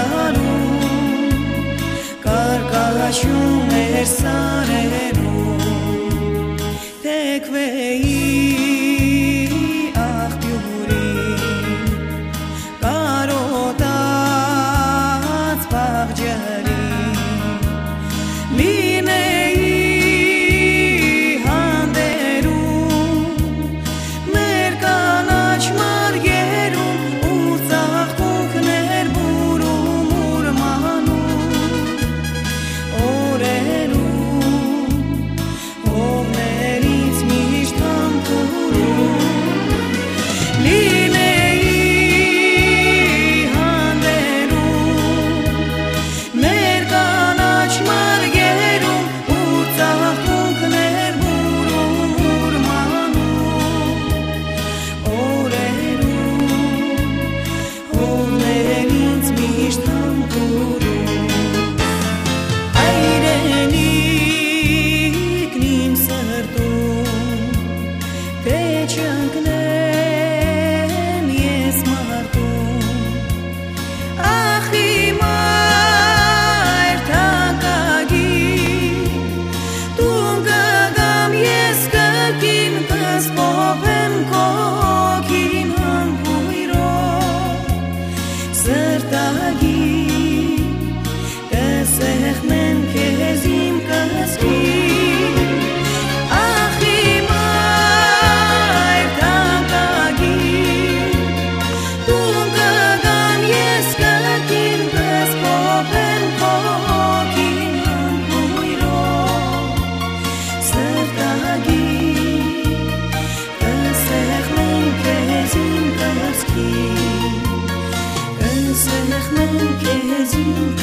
Կարկաշում էր սարերում թեքվեի աղբյուրին կարոտած բաղջարին լինեի հանդերում մեր կանաչ մարգերում ու ծաղկունքներ բուրում ուրմանում հողներից միշտ համբուրում լինեի հանդերում մեր կանաչ մարգերում ու ծաղկունքներ բուրում ուրմանում հողներից միշտ համբուրում Չընկնեմ ես մարդում Ախ իմ այր թանկագին Տուն կգամ ես կրկին կսպովեմ քո հոգին համբույրով Սրտագին կսեղմեմ քեզ իմ կսկին Կսեղմեմ քեզ իմ